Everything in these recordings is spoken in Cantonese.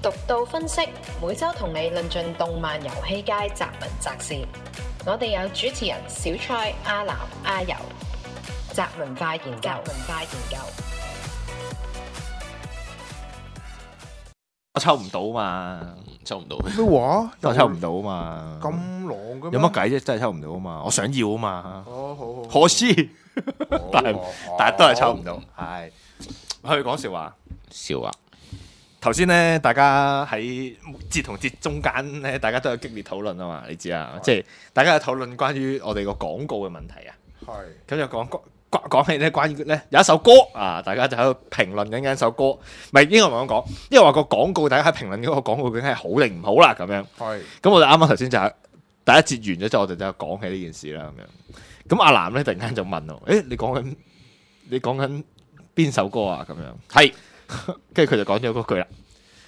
獨到分析，每週同你論盡動漫遊戲界雜文雜事。我哋有主持人小蔡、阿南、阿游，雜文化研究。 我抽唔到嘛， 抽唔到咩話？ 我抽唔到嘛， 咁狼嘅咩有乜計啫？真係抽唔到啊嘛，我想要啊嘛， 好， 可惜，但係都係抽唔到。 好係，去講笑話。 笑啊！ 頭先咧，大家喺節同節中間咧，大家都有激烈討論啊嘛，你知啊，即係大家有討論關於我哋個廣告嘅問題啊。 係咁就講起咧，關於咧有一首歌啊，大家就喺度評論緊一首歌，唔係應該唔係咁講，因為話個廣告，大家喺評論嗰個廣告究竟係好定唔好啦咁樣。 係咁我哋啱啱頭先就係第一節完咗之後，我哋就講起呢件事啦咁樣。咁阿南咧突然間就問我：，你講緊邊首歌啊？咁樣係，跟住佢就講咗嗰句啦，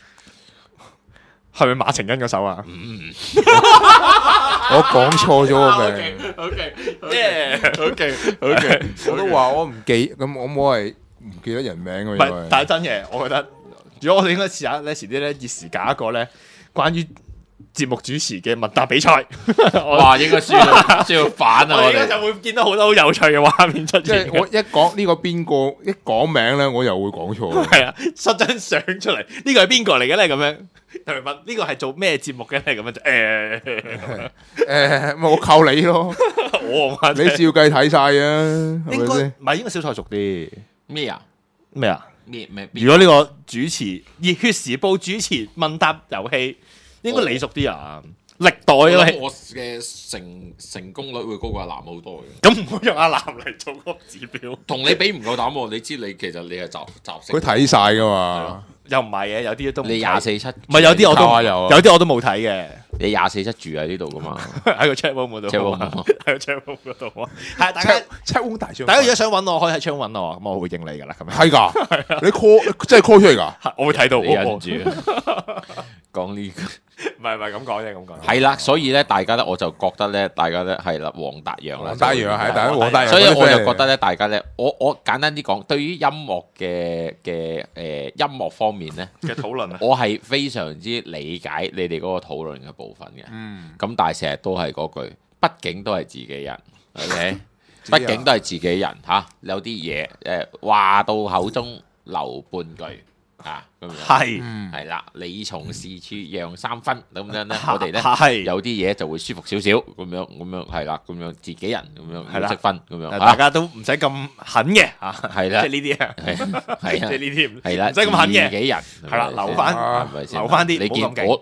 係咪馬晴恩嗰首啊？ 我講錯咗個名， OK， 我都話我唔記，咁我冇係唔記得人名喎。 唔係，但係真嘅，我覺得如果我哋應該試下咧，遲啲咧熱時搞一個咧關於節目主持嘅問答比賽， 哇，應該需要反啊！我哋我哋就會見到好多好有趣嘅畫面出即係現。 我一講呢個邊個，一講名咧，我又會講錯。 係啊，塞張相出嚟，呢個係邊個嚟嘅咧？咁樣同埋問呢個係做咩節目嘅咧？咁樣就咪我靠你咯， 我你照計睇晒啊，係咪應該先？ 唔係應該小菜熟啲咩啊？ 咩啊？ 咩？ 如果呢個主持熱血時報主持問答遊戲，應該你熟啲啊？歷代我啊， 諗我嘅成功率會高過阿南好多嘅。 咁唔好用阿南嚟做個指標。 同你比唔夠膽喎，你知你其實你係雜食。 佢睇晒噶嘛， 又唔係嘅，有啲都唔睇你24/7， 唔係有啲我都靠下油啊有啲我都冇睇嘅， 你24/7住喺呢度噶嘛？ 喺個 chat room 嗰度 chat room 啊，喺個 chat room 嗰度啊，係大家七翁大將， 大家如果想揾我，可以喺 chat room 揾我，咁我會應你噶啦，咁樣係㗎，你 call 真係 call 出嚟㗎， 我會睇到。 你忍住講呢個唔係咁講啫，咁講係啦，所以咧，大家咧，我就覺得咧，大家咧係啦，黃達陽啦， 黃大洋係，大家黃大洋， 所以我就覺得咧，大家咧，我簡單啲講，對於音樂嘅音樂方面咧嘅討論啊， 我係非常之理解你哋嗰個討論嘅部分嘅。咁但係成日都係嗰句，畢竟都係自己人，OK？畢竟都係自己人嚇，有啲嘢話到口中留半句啊，咁樣係啦。你從事處讓3分咁樣咧，我哋咧係有啲嘢就會舒服少少咁樣係啦，咁樣自己人咁樣係啦要識分咁樣， 大家都唔使咁狠嘅嚇， 係啦即係呢啲啊， 係啊即係呢啲係啦， 唔使咁狠嘅自己人係啦，留翻係咪先？ 留翻啲， 你見唔好咁勁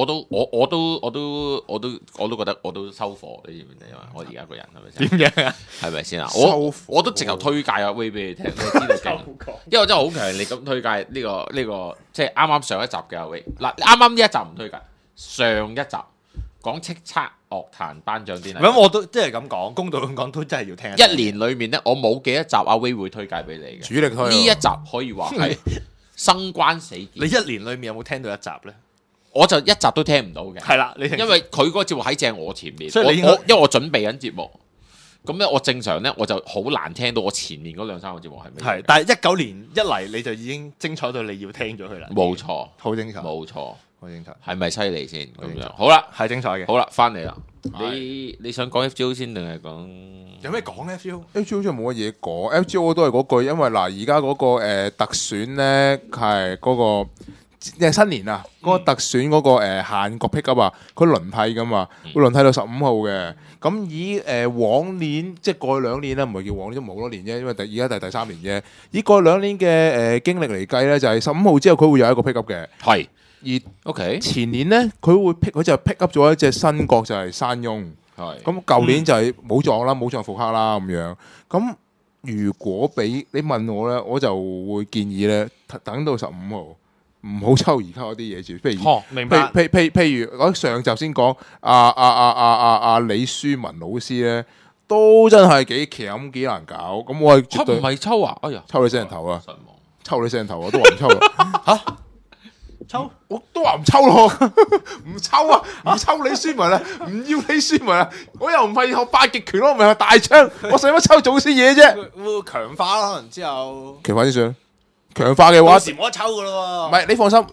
我都覺得我都收貨，你知唔知啊？我而家個人係咪先？ 點樣啊？ 係咪先啊？ 收我都直頭推介阿威俾你聽，你知道勁，因為我真係好強烈咁推介呢個，即係啱啱上一集嘅阿威。嗱，啱啱呢一集唔推介，上一集講叱咤樂壇頒獎典禮。 咁我都即係咁講，公道咁講，都真係要聽一年裏面咧，我冇幾多集阿威會推介俾你嘅。 主力推呢一集可以話係生關死結。 你一年裏面有冇聽到一集咧？ 我就一集都聽唔到嘅。 係啦，你因為佢嗰個節目喺正我前面， 所以你應該因為我準備緊節目，咁咧我正常咧我就好難聽到我前面嗰2-3個節目係咩。 係，但係19年一嚟你就已經精彩到你要聽咗佢啦。 冇錯， 好精彩， 冇錯， 好精彩， 係咪犀利先咁精彩樣？好啦， 係精彩嘅。 好啦，翻嚟啦。你想講 FGO 先定係講？ 有咩講咧？FGO FGO 真係冇乜嘢講，FGO 都係嗰句，因為嗱而家嗰個特選咧係嗰個。新年啊，嗰、個特選嗰、個限國 pick up 啊，佢輪替噶嘛，會輪替到15號嘅。咁以往年即係過去2年啦，唔係叫往年都冇多年啫，因為而家第3年啫。以過去2年嘅經歷嚟計咧，就係15號之後佢會有一個 pick up 嘅。 係而 OK， 前年咧佢就 pick up 咗一隻新角就係山翁。 係咁舊年就係武藏啦，武藏復刻啦咁樣。咁如果俾你問我咧，我就會建議咧等到15號。唔好抽而家嗰啲嘢住，譬如， 明白。 譬如我上集先講李書文老師咧，都真係幾鉗幾難搞。咁我係絕對唔係抽啊！哎呀， 抽你聲頭啊！ 失望。 抽你聲頭啊！都話唔抽啊！ 抽我都話唔抽咯，唔抽啊！唔抽李書文啊！唔要李書文啊！我又唔係學八極拳咯，唔係學大槍，我使乜抽祖師嘢啫？ 會強化啦，可能之後強化先算。強化嘅話， 到時冇得抽噶咯喎。 唔係你放心，以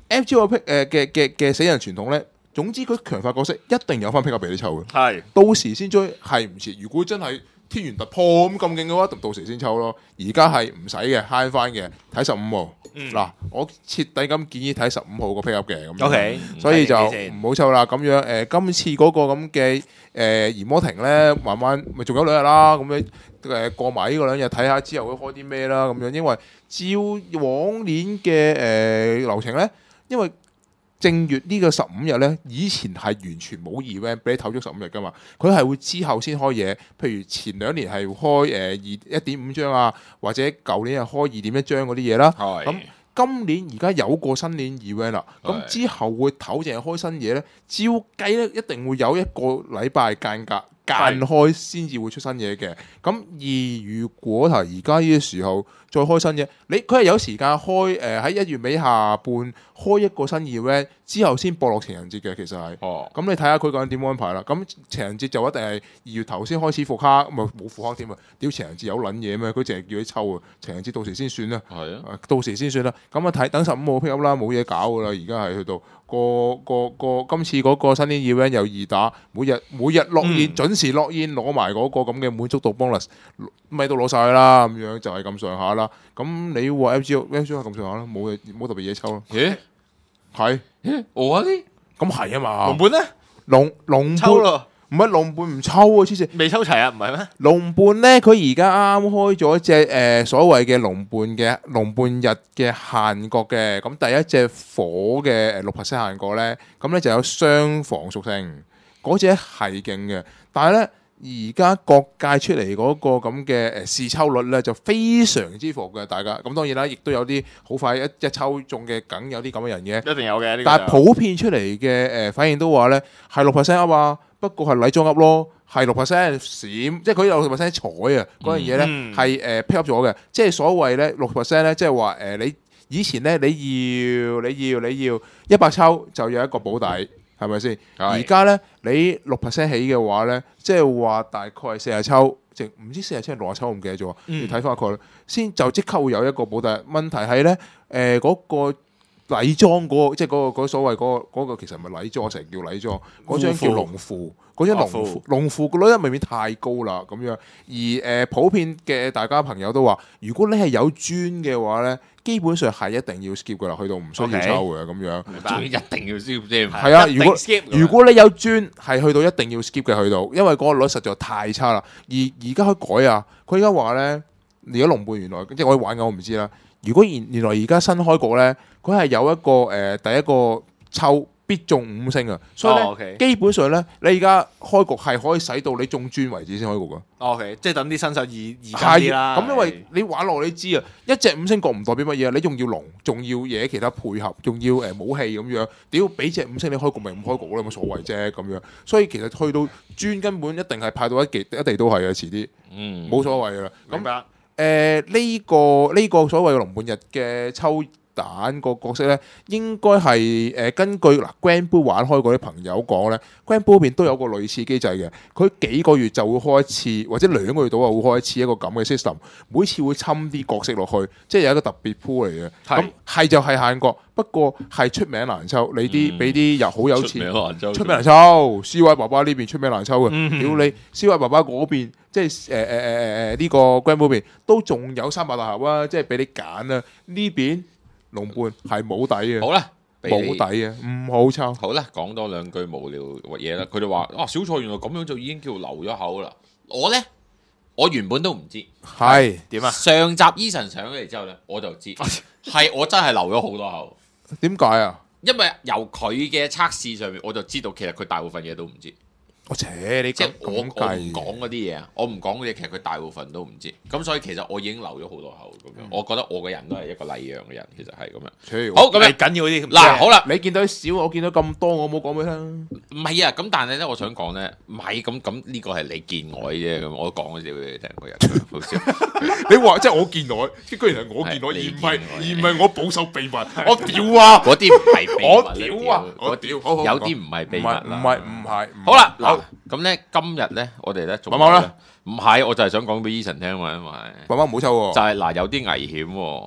FGO 嘅死人傳統咧，總之佢強化角色一定有翻 pick up 俾你抽嘅。 係到時先追係唔遲。如果真係天元突破咁勁嘅話，到時先抽咯。而家係唔使嘅，慳翻嘅，睇15號。嗱，我徹底咁建議睇15號個 pick up 嘅咁。 OK， 所以就唔好抽啦。咁樣今次嗰個咁嘅炎魔庭咧，慢慢咪仲有2日啦。咁樣過埋呢個2日，睇下之後會開啲咩啦。咁樣因為照往年嘅流程咧，因為正月呢個15日咧，以前係完全冇 event 俾你唞足15日噶嘛，佢係會之後先開嘢。譬如前2年係開1.5張啊，或者舊年係開2.1張嗰啲嘢啦。咁今年而家有個新年 event 啦，咁之後會唞淨係開新嘢咧，照計咧一定會有1個禮拜間隔間開先至會出新嘢嘅。咁而如果係而家呢個時候再開新嘢，佢係有時間開喺1月尾下半開一個新 event 之後先播落情人節嘅，其實係。咁你睇下佢究竟點安排啦。咁情人節就一定係2月頭先開始復刻，咪冇復刻添啊！屌情人節有撚嘢咩？佢淨係叫你抽啊！情人節到時先算啦。係啊，到時先算啦。咁啊睇等15號 pick up 啦，冇嘢搞噶啦。而家係去到個今次嗰個新年 event 有2打，每日落煙準時落煙，攞埋嗰個咁嘅滿足度 bonus， 咪都攞晒啦。咁樣就係咁上下啦。咁你話 FGO 係咁上下啦，冇特別嘢抽咯。 咦？ 係我啲咁係啊嘛。 龍伴咧？ 龍抽咯， 唔係龍伴唔抽啊！黐線， 未抽齊啊？唔係咩？ 龍伴咧，佢而家啱開咗隻所謂嘅龍伴日嘅限角嘅。咁第一隻火嘅6% 限角咧，咁咧就有雙防屬性，嗰隻係勁嘅。但係咧，而家各界出嚟嗰個咁嘅試抽率咧就非常之伏嘅，大家咁當然啦，亦都有啲好快一抽中嘅，梗有啲咁嘅人嘅， 一定有嘅。呢個但係普遍出嚟嘅反應都話咧係6% up 啊，不過係禮裝 up 咯，係6% 閃，即係佢有6%彩啊嗰樣嘢咧係pick up 咗嘅，即係所謂咧6%咧，即係話你以前咧你要100抽就有一個保底。係咪先？而家咧，你6% 起嘅話咧，即係話大概係40抽，淨唔知40抽定60抽，我唔記得咗。你睇翻佢先，就即刻會有一個保底。問題係咧，嗰個禮裝嗰個，即係嗰個所謂嗰個，其實唔係禮裝，成日叫禮裝，嗰張叫龍符，嗰張龍符個率未免太高啦，咁樣。而普遍嘅大家朋友都話，如果你係有專嘅話咧，基本上係一定要 skip 噶啦，去到唔需要抽嘅咁樣。 仲一定要 skip 啫。 係啊，如果你有專係去到一定要 skip 嘅，去到，因為嗰個率實在太差啦。而家可以改啊，佢而家話咧，而家龍伴原來即係我玩嘅，我唔知啦。如果原來而家新開局咧，佢係有一個第一個抽必中5星啊，所以咧基本上咧，你而家開局係可以使到你中專為止先開局噶。 OK， 即係等啲新手易啲啦。 咁因為你玩落你知啊，一隻5星角唔代表乜嘢啊，你仲要龍，仲要嘢其他配合，仲要武器咁樣，屌俾隻5星你開局咪唔開局咯，冇所謂啫咁樣。所以其實去到專根本一定係派到一地都係啊，遲啲冇所謂噶啦。 明白。 呢個所謂嘅龍伴日嘅抽蛋個角色咧，應該係根據Grand Blue 玩開嗰啲朋友講咧，Grand Blue 嗰邊都有個類似機制嘅，佢幾個月就會開一次，或者2個月到啊會開一次一個咁嘅 system， 每次會侵啲角色落去，即係有一個特別 pool 嚟嘅。咁係就係限角，不過係出名難抽，你啲俾啲又好有錢，出名難抽。CY 爸爸呢邊出名難抽嘅，屌你 CY 爸爸嗰邊，即係呢個 Grand Blue 嗰邊都仲有300大盒啊，即係俾你揀啊，呢邊。龍伴係冇底嘅， 好啦， 冇底嘅，唔好抽。 好啦，講多2句無聊嘢啦。佢哋話：小蔡原來咁樣就已經叫留咗口啦。我原本都唔知係點啊。 上集 Eason 上咗嚟之後咧，我就知係我真係留咗好多口。 點解啊？ 因為由佢嘅測試上面，我就知道其實佢大部分嘢都唔知。 你即係我唔講嗰啲嘢啊，我唔講嗰啲嘢，其實佢大部分都唔知。咁所以其實我已經留咗好多口咁樣。我覺得我個人都係一個禮讓嘅人，其實係咁樣。好咁樣緊要啲。 嗱，好啦， 你見到少，我見到咁多，我冇講俾你聽。 唔係啊，咁但係咧，我想講咧，唔係咁呢個係你見外啫。咁我講嗰啲俾你聽，個人好笑。 你話即係我見外，居然係我見外，而唔係我保守秘密。我屌啊！ 嗰啲唔係秘密。 我屌啊！我屌， 有啲唔係秘密啦。 唔係。 好啦，嗱。咁咧，今日咧，我哋咧做慢慢啦。 唔係，我就係想講俾 Eason 聽嘛，因為慢慢唔好抽喎。 就係嗱，有啲危險喎。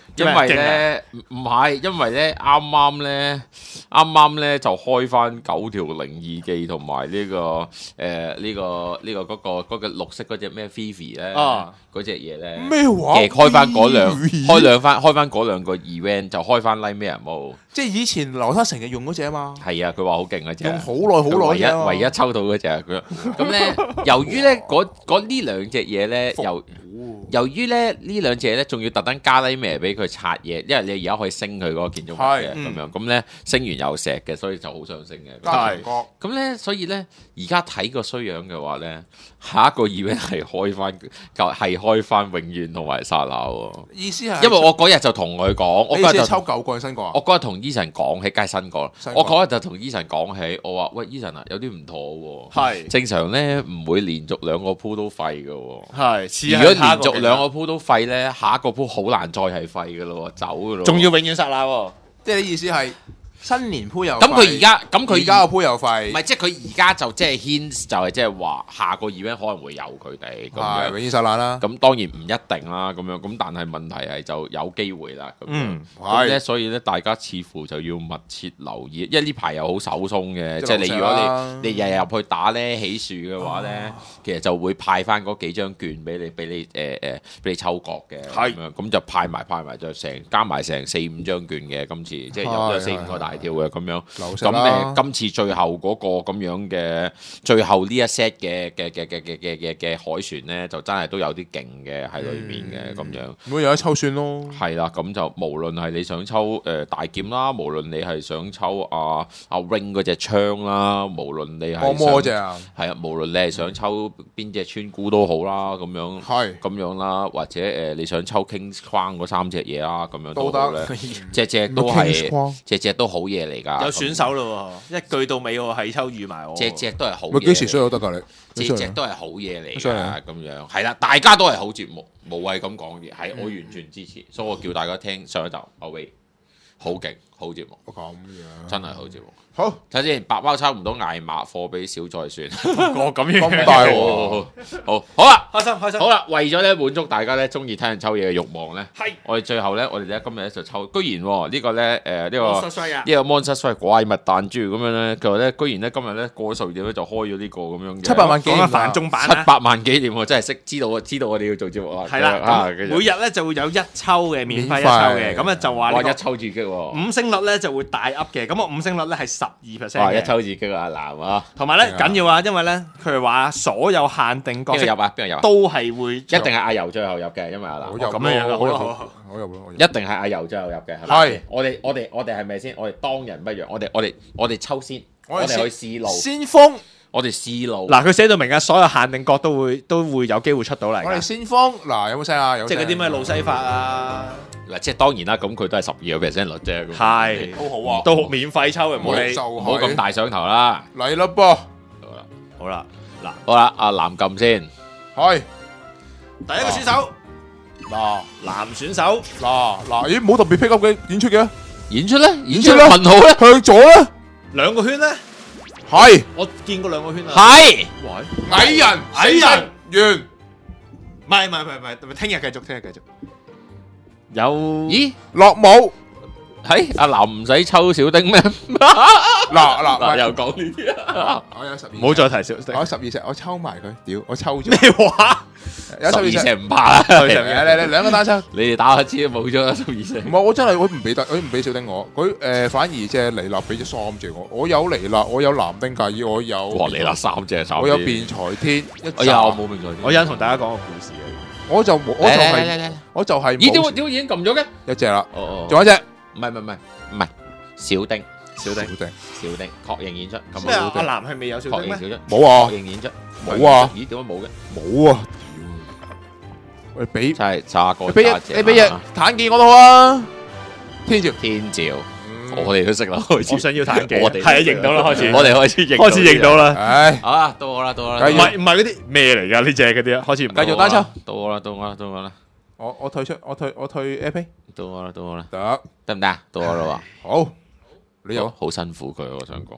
因為咧唔係，因為咧啱啱咧就開翻9條靈異記同埋呢個嗰個綠色嗰隻咩 Fifi 咧，嗰隻嘢咧咩話？ 開翻嗰兩個 event 就開翻 Nightmare Mode， 即係以前劉德成日用嗰隻啊嘛。 係啊，佢話好勁嗰隻， 用好耐唯一抽到嗰隻佢。咁咧，由於咧呢兩隻嘢咧，由於咧呢兩隻咧，仲要特登加 Nightmare 俾佢拆嘢，因為你而家可以升佢嗰個建築物嘅咁樣，咁咧升完有石嘅，所以就好想升嘅。 係。 咁咧，所以咧而家睇個衰樣嘅話咧，下一個 event 係開翻永遠同埋剎那喎。 意思係因為我嗰日就同佢講，我嗰日就抽9個新個啊。 我嗰日同 Eason 講起，梗係新個啦。我嗰日就同 Eason 講起，我話喂 Eason 啊，有啲唔妥喎。 係正常咧唔會連續2個鋪都廢嘅喎。 係， 如果連續2個鋪都廢咧，下一個鋪好難再係廢嘅咯，走嘅咯。 仲要永遠剎那喎， 即係你意思係新年鋪又咁佢而家咁佢而家個鋪又廢， 唔係即係佢而家就即係 hint 就係即係話下個 event 可能會有佢哋咁樣， 永遠剎那啦。 咁當然唔一定啦，咁樣咁但係問題係就有機會啦，咁樣咁咧，所以咧大家似乎就要密切留意，因為呢排又好手鬆嘅，即係你如果你日日入去打咧起樹嘅話咧，其實就會派翻嗰幾張券俾你抽角嘅，咁樣咁就派埋就加埋成4-5張券嘅，今次即係有4-5個大條嘅咁樣。咁今次最後嗰個咁樣嘅最後呢一 set 嘅海船咧，就真係都有啲勁嘅喺裏面嘅咁樣。 咁有得抽算咯。係啦，咁就無論係你想抽大劍啦，無論你係想抽阿 Ring 嗰隻槍啦，無論你係魔隻啊， 係啊，無論你係想抽邊隻村姑都好啦，咁樣咁樣啦，或者你想抽 King's Crown 嗰3隻嘢啦，咁樣都好咧，隻隻都好嘢嚟㗎。 選手咯，一句到尾我係抽預埋我， 隻都係好嘢。 咪幾時衰都得㗎你？ 隻都係好嘢嚟㗎，咁樣係啦，大家都係好節目，無謂咁講嘢，係我完全支持，所以我叫大家聽上一集阿威好勁，好節目， 咁樣真係好節目。 好睇先，白貓抽唔到艾馬貨俾小再算， 我咁樣咁大喎， 好啦， 開心， 好啦，為咗咧滿足大家咧中意聽人抽嘢嘅慾望咧， 係我哋最後咧，我哋咧今日咧就抽，居然呢個咧呢個 Monster Strike 怪物彈珠咁樣咧，佢話咧居然咧今日咧過咗12點咧就開咗呢個咁樣嘅 700萬紀念繁中版 700萬紀念喎，真係識知道我哋要做節目啊， 係啦，每日咧就會有1抽嘅免費1抽嘅，咁咧就話一抽自擊 5星率咧就會大 up 嘅，咁個5星率咧係12%嘅。 抽自擊啊男啊， 同埋咧緊要啊，因為咧佢係話所有限定角色邊個入啊？ 都係會一定係阿柔最後入嘅，因為阿男咁樣樣， 好入咯， 一定係阿柔最後入嘅，係我哋係咪先？我哋當仁不讓，我哋抽先，我哋去試路先鋒， 我哋試路。 嗱，佢寫到明啊，所有限定角都會有機會出到嚟。 我哋先鋒，嗱有冇聲啊？有即係嗰啲咩路西法啊？ 嗱，即係當然啦，咁佢都係12%率啫。 係， 都好啊， 都免費抽嘅，唔好咁大上頭啦。 嚟啦噃， 好啦，嗱， 好啦，阿藍撳先， 係第一個選手， 嗱， 男選手， 嗱，咦，冇特別 pick up 嘅演出嘅， 演出咧， 問號咧，向左咧 2個圈咧， 係， 我見過2個圈啊， 係， 矮人，完， 唔係，聽日繼續。有咦？ 落帽， 係阿藍唔使抽小丁咩？ 嗱， 又講呢啲啊！ 我有12， 唔好再提小丁， 我12隻，我抽埋佢，屌，我抽咗咩話？ 有12隻唔怕啦， 你兩個單抽， 你哋打下知都冇咗啦，12隻。 唔係我真係佢唔俾小丁我，佢反而即係尼納俾咗3隻我有尼納，我有藍丁介爾，我有哇尼納3隻， 我有辯財天， 我冇辯財天， 我有同大家講個故事嘅。 我就係咦？點會已經撳咗嘅？ 一隻啦， 仲有一隻， 唔係小丁，確認演出。 咩啊？阿藍係未有小丁咩？ 冇啊， 確認演出冇啊。 咦？點解冇嘅？ 冇啊！我俾真係炸過， 你俾隻坦健我都好啊！天照， 我哋都識啦，開始。 我想要坦健， 我哋係啊，認到啦，開始。 我哋開始認到啦。 唉， 好啦，到我啦。 唔係嗰啲咩嚟㗎？呢隻嗰啲啊，開始唔繼續單抽。 到我啦。 我退出，我退 AP。 到我啦。 得唔得啊？到我啦喎。 好，你有好辛苦佢，我想講。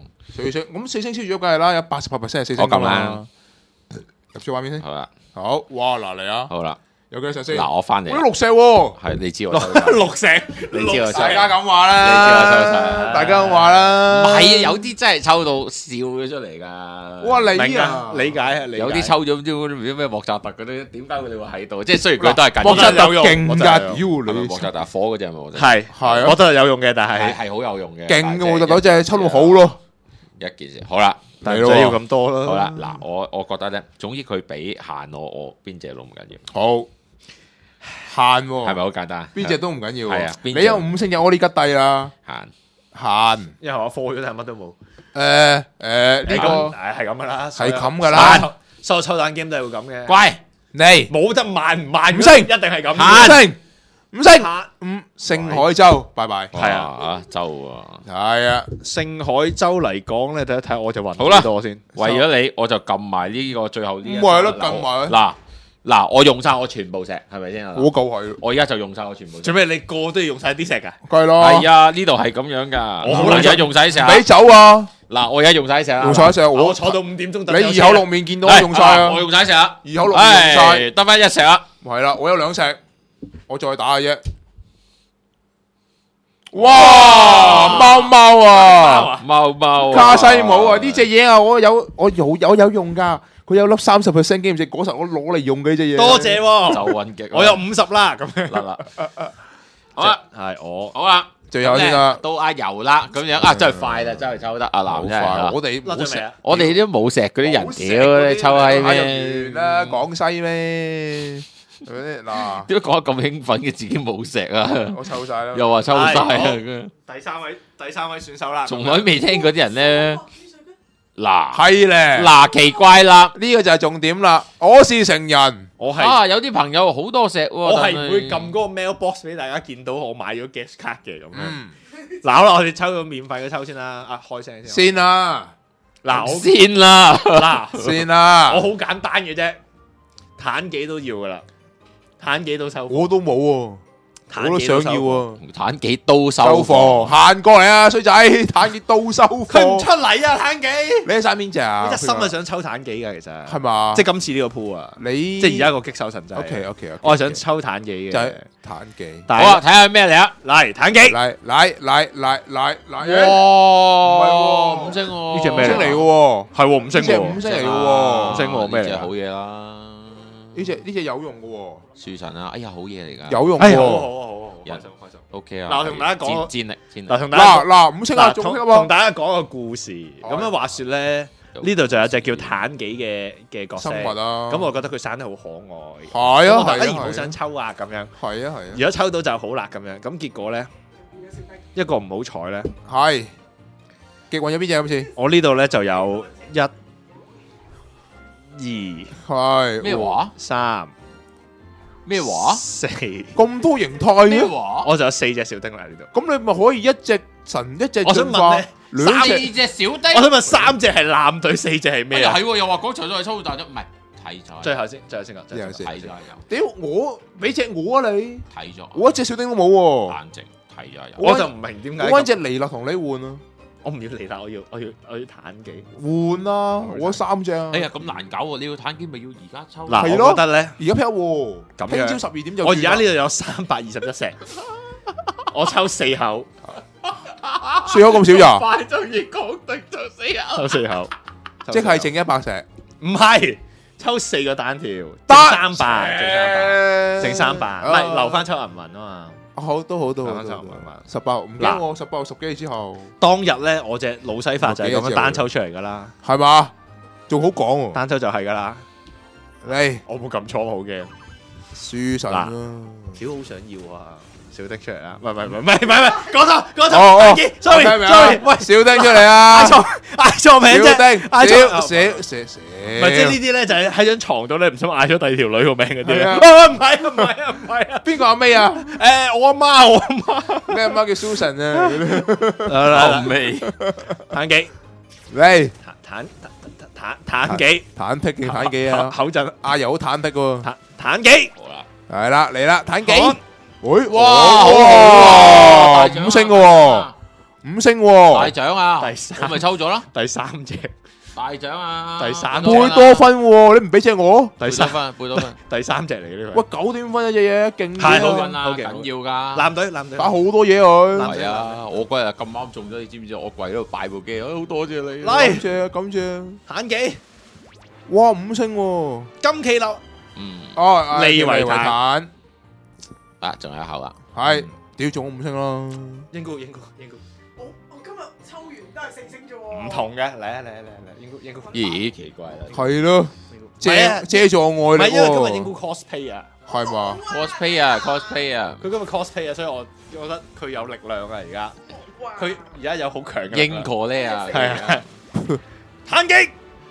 4星超咗梗係啦，有88%係4星。 我撳啦， 入咗畫面先。 好啦。 好，哇嗱嚟啊！ 好啦， 有幾多石先？ 嗱，我翻嚟我都6石喎。 係你知我抽晒六石， 你知我抽大家咁話你知我抽晒啦，大家咁話啦。 唔係啊，有啲真係抽到笑咗出嚟㗎。 哇，你明啊啊，，理解啊，理解有啲抽咗唔知咩莫扎特嗰啲，點解佢哋會喺度？即係雖然佢都係近莫扎特有用勁㗎，屌係咪你莫扎特火嗰只係咪莫扎特？ 係係啊我覺得有用嘅，但係係係好有用嘅， 勁嘅，我就嗰隻抽到好咯。 一件事。好啦， 但係唔使要咁多咯。 好啦，嗱，我覺得咧，總之佢俾限我邊隻都唔緊要， 好限喎， 係咪好簡單？ 邊隻都唔緊要喎。 係啊邊隻你有5星就我呢吉低啦， 限限因為我科咗，但係乜都冇。 呢呢個係咁噶啦， 係咁㗎啦。 所有抽蛋 game 都係會咁嘅。 乖， 你冇得慢唔慢， 五星一定係咁。 5星5星下 5星海州，拜拜。 係啊啊，周啊， 係啊， 聖海州嚟講咧，睇一睇我就暈好啦幾多先。 為咗你，我就撳埋呢個最後呢一咁咪係咯嗱撳埋嗱，我用晒我全部石，係咪先啊？ 我夠係， 我而家就用晒我全部石。 做咩？你個個都要用晒啲石㗎？ 梗係咯。 係啊，呢度係咁樣噶。 我好我而家用晒啲石啊。 俾走啊！ 嗱，我而家用晒啲石啦。 用晒一石，我我坐到5點鐘， 你二口六面見到我用晒啊！ 我用晒石啦。 二口六面用晒， 唉，得翻一石啦。 係啦，我有2石，我再打嘅啫。哇！貓貓啊！ 貓貓卡西姆啊！呢隻嘢啊，我有用㗎。佢有粒30% 經驗值，嗰時我攞嚟用嘅呢隻嘢。 多謝喎， 就運極。 我有50啦，咁樣嗱嗱，好啦， 係我好啦， 最後先啦， 到阿柔啦，咁樣啊，真係快啦，真係抽得阿好南真係快！ 啊。 我哋冇石甩咗未啊？ 我哋都冇石嗰啲人屌你抽閪咩？ 完啦，廣西咩？係咪先嗱？ 點解講得咁興奮嘅自己冇石啊？ 我抽晒啦。 又話抽晒啊！ 第三位選手啦， 從來未聽過啲人咧，嗱係咧， 嗱奇怪啦， 呢個就係重點啦。我是成人， 我係啊有啲朋友好多石喎， 我係但唔會撳嗰個 mailbox 俾大家見到我買咗 gas card 嘅咁樣。 嗯， 嗱好啦，我哋抽咗免費嘅抽先啦，啊開聲先。 先啦， 嗱我先啦， 嗱先啦我，好簡單嘅啫，彈幾都要噶啦，彈幾都收貨， 我都冇喎，我都想要喎。 彈幾刀收收貨，行過嚟啊，衰仔，彈幾刀收貨。 佢唔出嚟啊，彈幾。 你喺山邊隻啊？ 我一心係想抽彈幾㗎，其實係嘛？ 即係今次呢個鋪啊， 你即係而家個擊手神就係 OK， 我係想抽彈幾嘅， 就係彈幾。 但係好啊，睇下咩嚟啊？ 嚟彈幾， 嚟， 哇， 喎五星喎， 呢隻咩五星嚟嘅喎， 係喎五星呢隻喎， 五星嚟嘅喎， 五星喎咩嚟㗎呢隻好嘢啦， 呢隻有用嘅喎， 樹神啊，哎呀好嘢嚟㗎， 有用哎好喎。 好開心開心。 OK 啊， 嗱我同大家講戰力， 嗱同大家嗱，五星啊， 嗱同仲識喎， 同大家講個故事，咁好啊樣話説咧，呢度就有隻叫彈幾嘅角色， 生物啊， 咁我覺得佢生得好可愛， 係啊， 咁我突然係啊， 好想抽啊咁樣， 係啊， 如果抽到就好啦咁樣，咁結果咧一個唔好彩咧， 係極運有邊隻今次？ 我呢度咧就有1、2、 係咩？話？ 3、 咩話？ 4， 咁多形態嘅， 咩話？ 我就有4隻小丁啦呢度。 咁你咪可以一隻神一隻我想進化問咧， 兩隻隻小丁， 我想問3隻係艦隊，4隻係咩啊？ 係喎，又話講除咗係抽大咗，唔係睇咗， 最後先，最後先講， 最後先睇咗有， 屌我俾隻我啊你， 睇咗， 我一隻小丁都冇喎， 冷靜睇咗有， 我就唔明點解咁。 我揾隻尼勒同你換啊， 我唔要嚟啦，我要彈幾。 換啊，我3隻啊哎，呀咁難搞喎，你要彈機咪要而家抽， 嗱， 係咯我覺得咧， 而家 pick 喎， 咁樣聽朝12點就我而家呢轉啦度有321石，我抽4口， 輸咗咁少咋， 快就越講定就死啊！ 抽4口， 即係剩100石， 唔係抽4個單條， 得剩300，剩300，唔係留翻抽銀魂啊嘛。 好都好都好慢慢抽都慢慢 18唔驚我18 10幾之後當日咧，我隻老西法就係咁樣單抽出嚟噶啦， 係嘛，仲好講喎， 單抽就係噶啦， 嚟我冇撳錯好嘅， 輸神啦， 屌好想要啊！小的出嚟啦，唔係，講錯，sorry， 喂，小丁出嚟啊， 嗌錯名啫， 小丁， 嗌錯寫， 唔係即係呢啲咧，就係喺張床度咧，唔想嗌咗第二條女個名嗰啲咧。 係啊唔係啊， 邊個阿 May 啊？ 我阿媽， 你阿媽叫 Susan 啊？ 後尾彈幾， 嚟彈幾， 忐忑嘅彈幾啊？ 口震， 阿友好忐忑喎， 彈幾， 好啦， 係啦嚟啦，彈幾好？ 喂， 哇好好 5星嘅喎，5星喎大，獎啊！ 第三我咪抽咗啦， 第3隻， 大獎啊！ 第三貝多芬喎，你唔俾隻我？ 貝多芬，貝多芬， 第三隻嚟嘅呢個。 喂，9點分一隻嘢，勁係貝多啲啊！ 芬啊，緊要㗎。 藍隊打好多嘢佢。 係啊，我嗰日咁啱中咗，你知唔知？我跪喺度擺部機，好多謝你。 嚟感謝感謝。 限幾哇，5星喎！ 金企流哦， 利維坦啊，仲有一口啊！ 係，屌中咗5星咯。 英姑我今日抽完都係4星啫喎。 唔同嘅，嚟英姑咦，奇怪啦係咯， 係借助愛唔係力因為今日英喎。 姑 cosplay 啊， 係嘛？ ，cosplay 啊，cosplay 啊， 佢今日 cosplay 啊，所以我覺得佢有力量啊而家， 哇佢而家有好強嘅力量英國咧啊， 係啊，限幾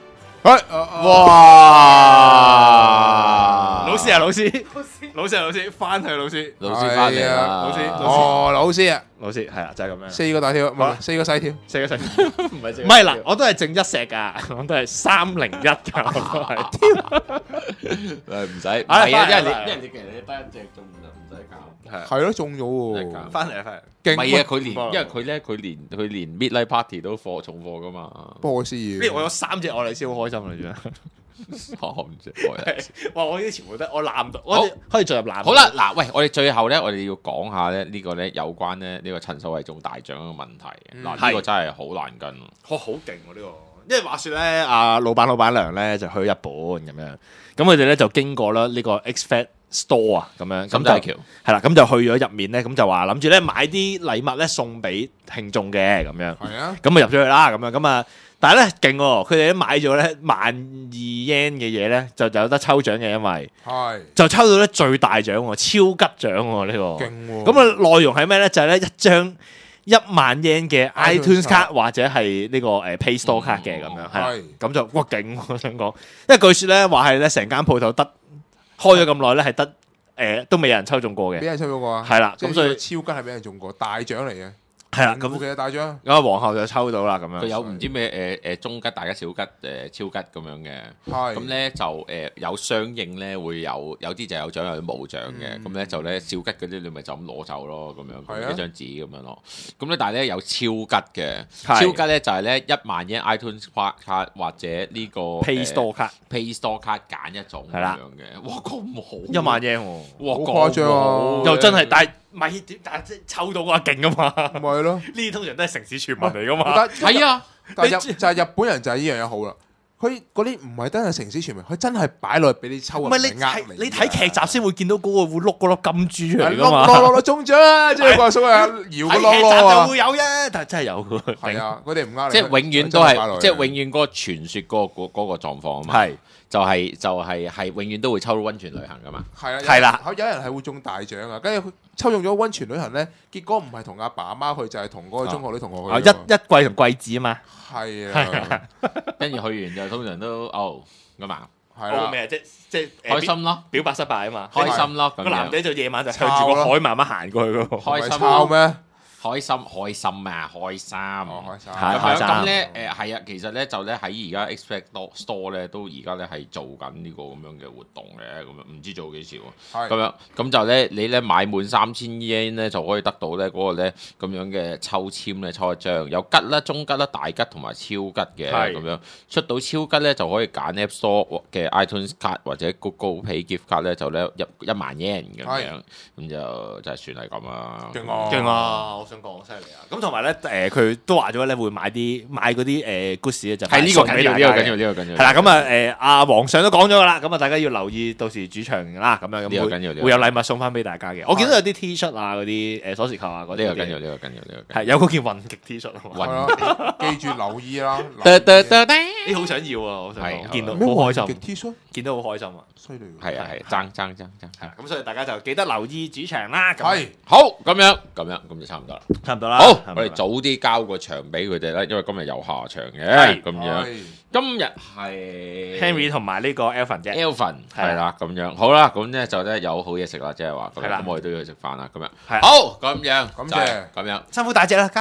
哇！ 老師啊老師。 老師老師，翻去老師， 老師翻嚟啦， 老師哦，老師啊， 老師係啦，就係咁樣。 4個大跳，唔係4個細跳。 四個細，唔係嗱，我都係正一石噶，我都係301噶，我都係。 唔使，係啊，因為你其實你得一隻中就唔使搞， 係係咯，中咗喎。 翻嚟翻嚟， 勁唔係啊，佢唔幫連，因為佢連 midnight party 都貨重貨噶嘛， 波斯呢我有3隻愛麗絲好開心啦， 我唔知。 哇！我呢啲全部都我攬到， 好我可以進入攬。 好啦，嗱，喂，我哋最後咧，我哋要講下咧呢個咧有關咧呢個陳秀慧中大獎嘅問題嘅。嗱，呢個真係好難跟。 好勁喎呢個，因為話説咧，阿老闆娘咧就去日本咁樣，咁佢哋咧就經過啦呢個 X-Fat Store 啊咁樣， 咁大橋係啦，咁就去咗入面咧，咁就話諗住咧買啲禮物咧送俾聽眾嘅咁樣， 係啊， 咁啊入咗去啦咁樣，咁啊，但係咧勁喎，佢哋咧買咗咧12000 yen 嘅嘢咧，就有得抽獎嘅，因為係就抽到咧最大獎喎，超吉獎喎呢個， 勁喎。 咁啊內容係咩咧？就係咧一張10000 yen 嘅 iTunes 卡或者係呢個Play Store 卡嘅咁樣，係啦係咁就哇勁喎！我想講，因為據說咧話係咧成間鋪頭得開咗咁耐咧係得都未有人抽中過嘅， 俾人抽咗過啊？ 係啦，咁所以超吉係俾人中過，大獎嚟嘅。 係啦， 咁咁嘅大獎。 咁啊皇后就抽到啦咁樣， 佢有唔知咩中吉、大吉、小吉、超吉咁樣嘅。 係咁咧就有相應咧會有啲就有獎有啲冇獎嘅，咁咧就咧小吉嗰啲你咪就咁攞走咯，咁樣係啊一張紙咁樣咯。咁咧但係咧有超吉嘅， 係超吉咧就係咧10000 yen iTunes 卡或者呢個 Play Store 卡 Play Store 卡揀一種咁係啦樣嘅。哇咁好 10000 yen 喎， 哇好誇張啊咁好又真係，但係但係即係抽到嘅話勁啊嘛， 咪係咯。 呢啲通常都係城市傳聞嚟噶嘛， 係啊， 但係就係日本人就係呢樣嘢好啦。佢嗰啲唔係真係城市傳聞，佢真係擺落去俾你抽啊！ 唔係你睇劇集先會見到嗰個會碌嗰粒金珠出嚟噶碌嘛， 碌中獎啊！即係個阿叔啊，搖個睇碌劇集就碌啊！ 會有啫，但係真係有嘅， 係啊，佢哋唔呃你， 即係永遠都係， 真擺落去即係永遠嗰個傳說嗰個狀況啊嘛。 係就係永遠都會抽到溫泉旅行噶嘛。 係啊， 係啦， 有人係會中大獎啊！跟住佢抽中咗溫泉旅行咧，結果唔係同阿爸阿媽去，就係同嗰個中學女同學啊去㗎嘛。 一季同季子啊嘛， 係啊， 跟住去完就通常都咁啊， 係啦， 咩即開心咯， 表白失敗啊嘛， 開心咯，咁個男樣仔就夜晚就向住個海慢慢行過去嗰個， 開心抄咩？ 開心啊，開心。 哦，開心。 係咁樣咁咧，係啊，其實咧就咧喺而家 Expect Store 咧都而家咧係做緊呢個咁樣嘅活動嘅，咁樣唔知做幾時喎。 係咁樣咁就咧，你咧買滿3000 yen 咧就可以得到咧嗰個咧咁樣嘅抽籤咧抽一張，有吉啦、中吉啦、大吉同埋超吉嘅係咁樣。出到超吉咧就可以揀 App Store 嘅 iTunes 卡或者 Google Pay Gift 卡咧就咧10000 yen 咁樣，咁就真係算係咁啦。 勁啊！ 勁啊！我想講犀利啊！咁同埋咧佢都話咗咧會買嗰啲good 嘅就係呢個送緊要， 俾大家嘅呢個緊要，呢個緊要。 係啦，咁啊阿皇上都講咗噶啦，咁啊大家要留意到時主場啦，咁樣呢個緊要呢個會有禮物送翻俾大家嘅。我見到有啲 T 恤啊，嗰啲鎖匙扣啊，嗰啲呢個緊要，呢個緊要，呢個緊要。 係有嗰件運極 T 恤啊嘛， 係啦，記住留意啦。 呢好想要啊！我想講， 係見到咩好開心極，T 恤？ 見到好開心啊！ 犀利喎。 係啊係，爭。 係咁，所以大家就記得留意主場啦。咁係好，咁樣就差唔多啦。 差唔多啦。 好， 差唔多啦我哋早啲交個場俾佢哋啦，因為今日有下場嘅， 係咁樣。 係今日係 Henry 同埋呢個 Alvin 啫。 Elvin 係係啦，咁樣好啦，咁咧就咧有好嘢食啦，即係話咁樣， 係啦咁我哋都要去食飯啦，咁樣。 係好，咁樣， 感謝就係咁樣。 辛苦大隻啦，加油！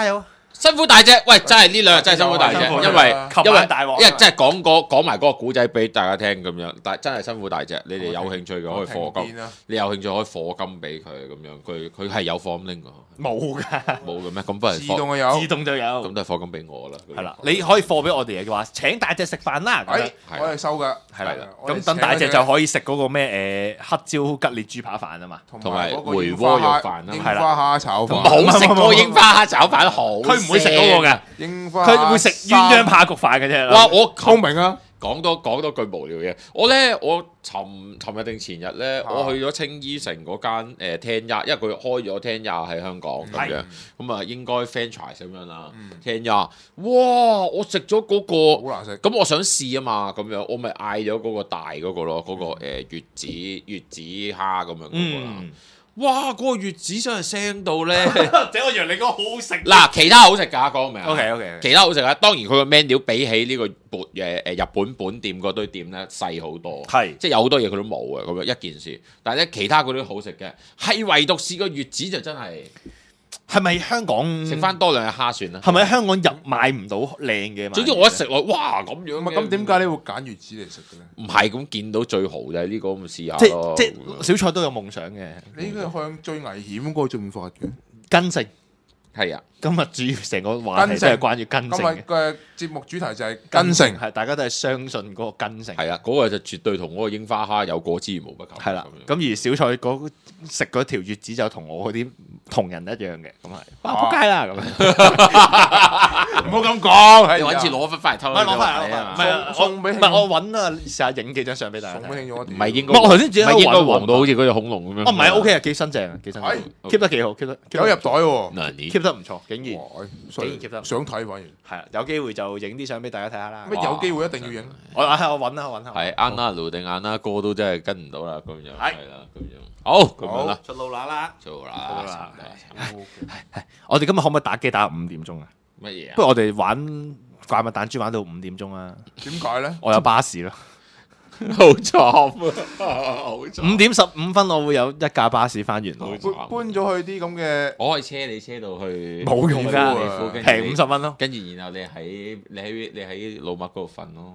辛苦大隻，喂，真係呢兩日真係辛苦大隻， 辛苦因為琴晚大鑊因為真係講埋嗰個古仔俾大家聽咁樣，但係真係辛苦大隻。你哋有興趣嘅可以課金，你有興趣可以課金俾佢咁樣，佢係有課金拎㗎， 冇㗎， 冇嘅咩？咁不如自動有， 自動就有。 咁都係課金俾我啦。 係啦，你可以貨俾我哋嘅話，請大隻食飯啦。咁樣係我哋收㗎， 係啦， 我哋咁等大隻就可以食嗰個咩黑椒吉列豬扒飯啊嘛。 同埋嗰個回鍋肉飯啊櫻花蝦炒飯， 冇食過櫻花蝦炒飯，好佢唔會食嗰個嘅， 櫻花佢會食鴛鴦扒焗飯嘅啫。 哇！我聰明啊！ 講多句無聊嘢，我尋日定前日咧，我去咗青衣城嗰間聽一，因為佢開咗聽一喺香港咁樣，咁啊應該 franchise 咁樣啦。聽一，哇！我食咗嗰個好難食， 咁我想試啊嘛，咁樣我咪嗌咗嗰個大嗰個咯，嗰個月子蝦咁樣嗰個啦。哇！嗰個月子真係腥到咧， 整我以為你講好好食。 嗱，其他好食㗎，講明。 OK， 其他好食啊！當然佢個 menu 比起呢個日本本店嗰堆店咧細好多， 係即係有好多嘢佢都冇嘅咁樣一件事。但係咧其他嗰啲好食嘅，係唯獨試個月子就真係係咪香港食翻多兩日蝦算啦。 係咪香港買唔到靚嘅？ 總之我一食落，哇咁樣嘅。 咁點解你會揀月子嚟食嘅咧？ 唔係咁見到最豪就係呢個咁試下即咯。 即小菜都有夢想嘅。 你應該向最危險嗰個進發嘅。 根性係啊， 今日主要成個話題都係關於根性今日嘅。 嘅節目主題就係根性， 係大家都係相信嗰個根性。 係啊，嗰個就絕對同嗰個櫻花蝦有過之而無不及。 係啦，咁而小菜食嗰條月子就同我嗰啲同人一樣嘅，咁係仆街啦咁樣。 唔好咁講， 你揾次攞翻嚟偷。 唔係攞翻嚟， 啊唔係送俾唔係我揾啊，試下影幾張相俾大家睇。 送俾聽眾， 唔係應該， 我頭先自己唔係應該揾黃到好似嗰隻恐龍咁樣。 哦，唔係 OK 啊，幾新淨啊，幾新淨，keep 得幾好，keep 得有入袋喎。 嗱你 ，keep 得唔錯，竟然哇竟然 keep 得想睇反而係啊，有機會就影啲相俾大家睇下啦。 咩有機會一定要影， 我揾啦， 係啱啦，盧定眼啦，哥都真係跟唔到啦，咁樣係啦，咁樣好咁樣啦， 出路啦。 做啦， 我哋今日可唔可以打機打到5點鐘啊？ 乜嘢啊？ 不如我哋玩怪物彈珠玩到5點鐘啊！ 點解咧？ 我有巴士咯。 好慘啊！好慘 5點15分我會有一架巴士翻元朗， 搬咗去啲咁嘅， 我可以車你車到去冇用㗎， 跟住你平50蚊咯。 跟住然後你喺老麥嗰度瞓咯，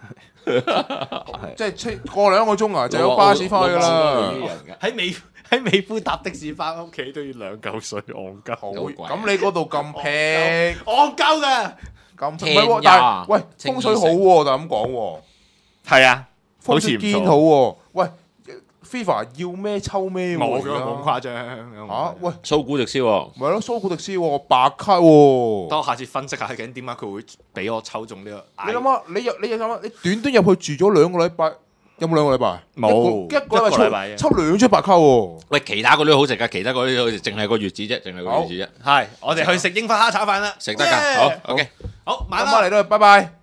即係過2個鐘啊，就有巴士翻去㗎啦。 喺美孚搭的士翻屋企都要2嚿水，戇鳩。 好， 貴咁你嗰度咁平， 戇鳩嘅， 咁唔聽係喎， 呀但係喂風水好清喎，就咁講喎， 係啊，好風水似唔錯堅好喎。喂，FIFA 要咩抽咩喎？ 冇咁而家誇張嚇，喂， 蘇古迪斯喎， 咪係咯，蘇古迪斯喎，白卡喎。 等我下次分析下究竟點解佢會俾我抽中呢個。 你諗下，你諗下，你短短入去住咗2個禮拜，有冇2個禮拜？ 冇一個禮一個禮拜拜抽2張白卡喎。 喂，其他嗰啲好食㗎，其他嗰啲好食，淨係個月子啫，淨係個月子啫， 係，我哋去食櫻花蝦炒飯啦， 食得㗎，好 OK。 好，買咁啦翻嚟啦，拜拜。